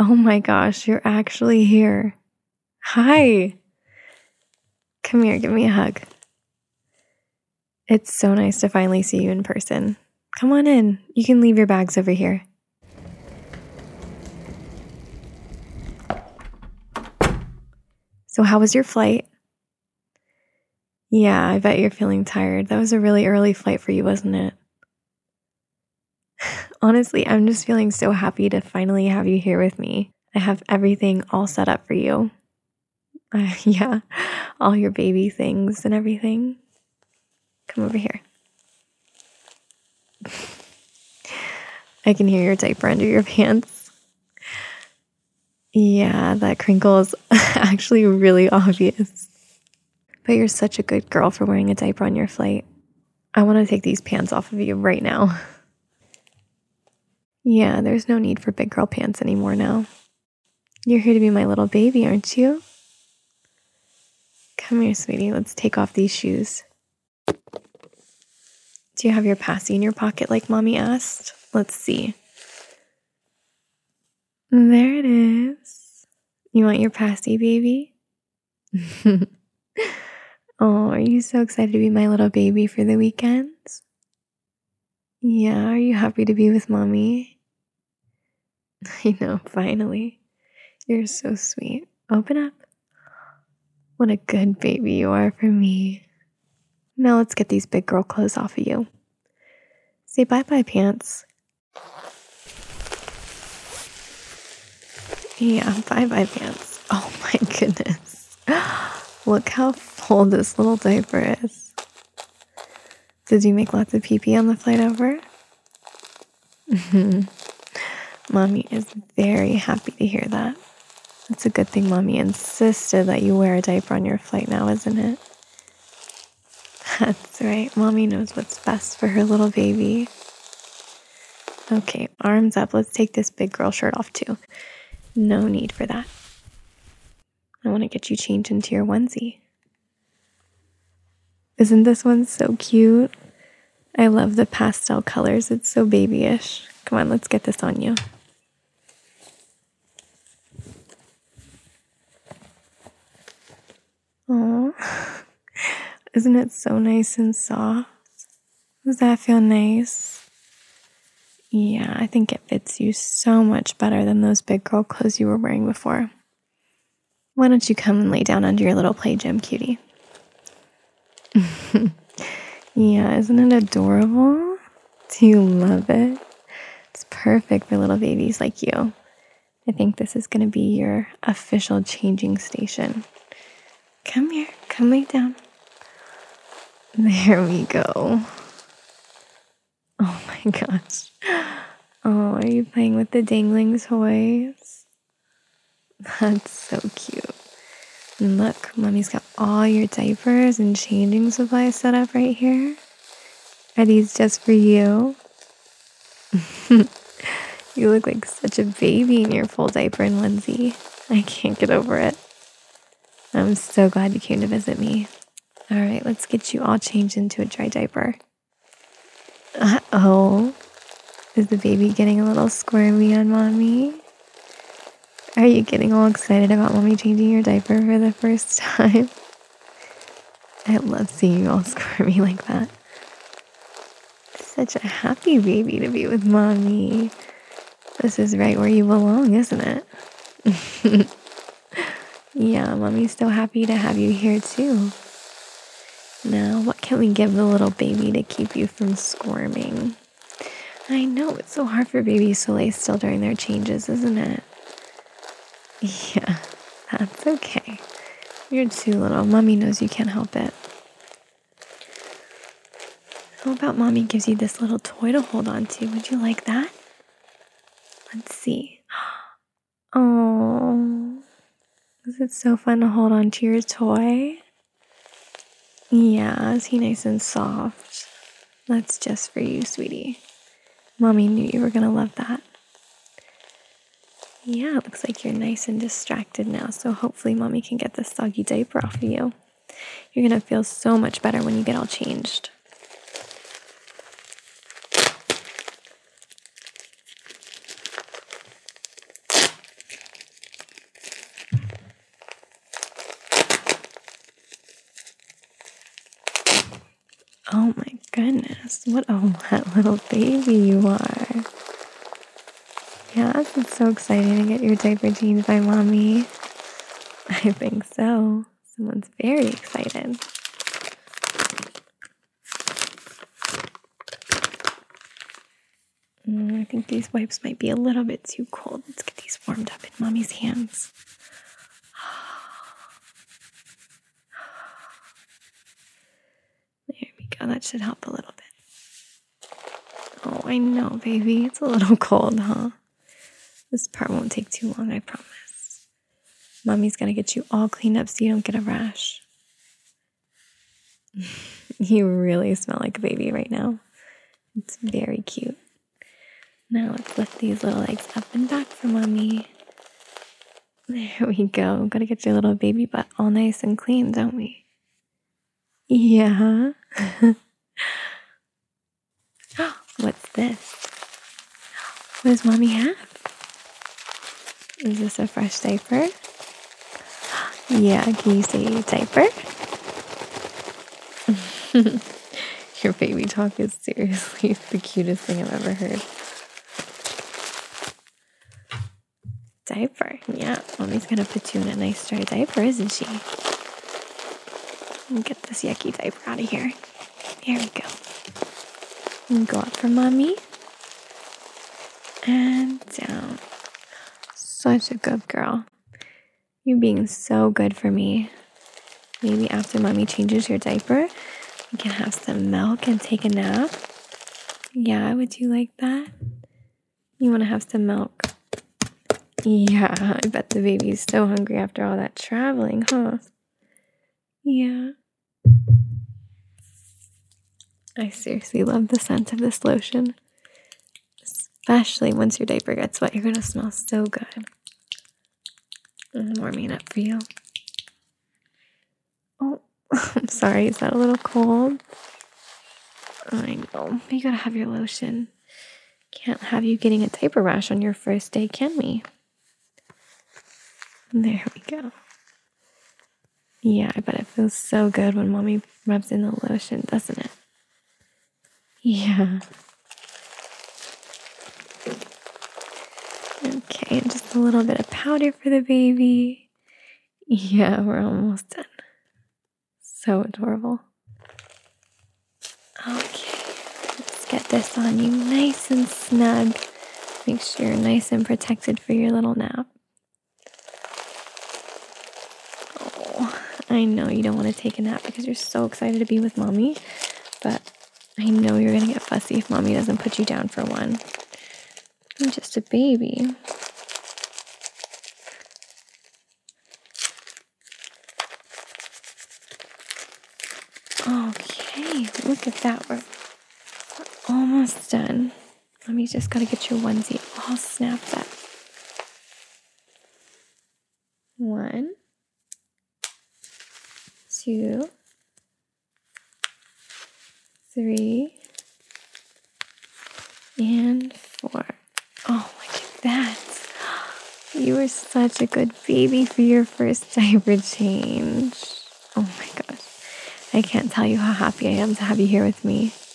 Oh my gosh, you're actually here. Hi. Come here, give me a hug. It's so nice to finally see you in person. Come on in. You can leave your bags over here. So how was your flight? Yeah, I bet you're feeling tired. That was a really early flight for you, wasn't it? Honestly, I'm just feeling so happy to finally have you here with me. I have everything all set up for you. Yeah, all your baby things and everything. Come over here. I can hear your diaper under your pants. Yeah, that crinkle is actually really obvious. But you're such a good girl for wearing a diaper on your flight. I want to take these pants off of you right now. Yeah, there's no need for big girl pants anymore now. You're here to be my little baby, aren't you? Come here, sweetie. Let's take off these shoes. Do you have your passy in your pocket like mommy asked? Let's see. There it is. You want your passy, baby? Oh, are you so excited to be my little baby for the weekends? Yeah, are you happy to be with mommy? I know, finally. You're so sweet. Open up. What a good baby you are for me. Now let's get these big girl clothes off of you. Say bye-bye, pants. Yeah, bye-bye, pants. Oh my goodness. Look how full this little diaper is. Did you make lots of pee-pee on the flight over? Mommy is very happy to hear that. It's a good thing mommy insisted that you wear a diaper on your flight now, isn't it? That's right. Mommy knows what's best for her little baby. Okay, arms up. Let's take this big girl shirt off too. No need for that. I want to get you changed into your onesie. Isn't this one so cute? I love the pastel colors. It's so babyish. Come on, let's get this on you. Aw, isn't it so nice and soft? Does that feel nice? Yeah, I think it fits you so much better than those big girl clothes you were wearing before. Why don't you come and lay down under your little play gym, cutie? Yeah, isn't it adorable? Do you love it? It's perfect for little babies like you. I think this is going to be your official changing station. Come here, come lay down. There we go. Oh my gosh. Oh, are you playing with the dangling toys? That's so cute. And look, mommy's got all your diapers and changing supplies set up right here. Are these just for you? You look like such a baby in your full diaper and onesie. I can't get over it. I'm so glad you came to visit me. All right, let's get you all changed into a dry diaper. Uh-oh. Is the baby getting a little squirmy on mommy? Are you getting all excited about mommy changing your diaper for the first time? I love seeing you all squirmy like that. Such a happy baby to be with mommy. This is right where you belong, isn't it? Yeah, mommy's so happy to have you here too. Now, what can we give the little baby to keep you from squirming? I know, it's so hard for babies to lay still during their changes, isn't it? Yeah, that's okay. You're too little. Mommy knows you can't help it. How about mommy gives you this little toy to hold on to? Would you like that? Let's see. Oh, is it so fun to hold on to your toy? Yeah, is he nice and soft? That's just for you, sweetie. Mommy knew you were gonna love that. Yeah, it looks like you're nice and distracted now, so hopefully mommy can get this soggy diaper off of you. You're gonna feel so much better when you get all changed. Oh my goodness. What a wet little baby you are. Yes, it's so exciting to get your diaper changed by mommy. I think so. Someone's very excited. I think these wipes might be a little bit too cold. Let's get these warmed up in mommy's hands. There we go. That should help a little bit. Oh, I know, baby. It's a little cold, huh? This part won't take too long, I promise. Mommy's gonna get you all cleaned up so you don't get a rash. You really smell like a baby right now. It's very cute. Now let's lift these little legs up and back for mommy. There we go. Gotta get your little baby butt all nice and clean, don't we? Yeah. What's this? What does mommy have? Is this a fresh diaper? Yeah, can you say diaper? Your baby talk is seriously the cutest thing I've ever heard. Diaper, yeah. Mommy's gonna put you in a nice dry diaper, isn't she? And get this yucky diaper out of here. There we go. And go up for mommy. And down. Such a good girl. You're being so good for me. Maybe after mommy changes your diaper, we can have some milk and take a nap. Yeah, would you like that? You want to have some milk? Yeah, I bet the baby's so hungry after all that traveling, huh? Yeah. I seriously love the scent of this lotion. Especially once your diaper gets wet, you're going to smell so good. I'm warming up for you. Oh, I'm sorry. Is that a little cold? I know. But you gotta have your lotion. Can't have you getting a diaper rash on your first day, can we? There we go. Yeah, I bet it feels so good when mommy rubs in the lotion, doesn't it? Yeah. Okay, and just a little bit of powder for the baby. Yeah, we're almost done. So adorable. Okay, let's get this on you nice and snug. Make sure you're nice and protected for your little nap. Oh, I know you don't want to take a nap because you're so excited to be with mommy, but I know you're going to get fussy if mommy doesn't put you down for one. I'm just a baby. Okay, look at that. We're almost done. Mommy's just got to get your onesie all snapped up. 1, 2, 3, and 4. Oh, look at that. You were such a good baby for your first diaper change. Oh my gosh. I can't tell you how happy I am to have you here with me.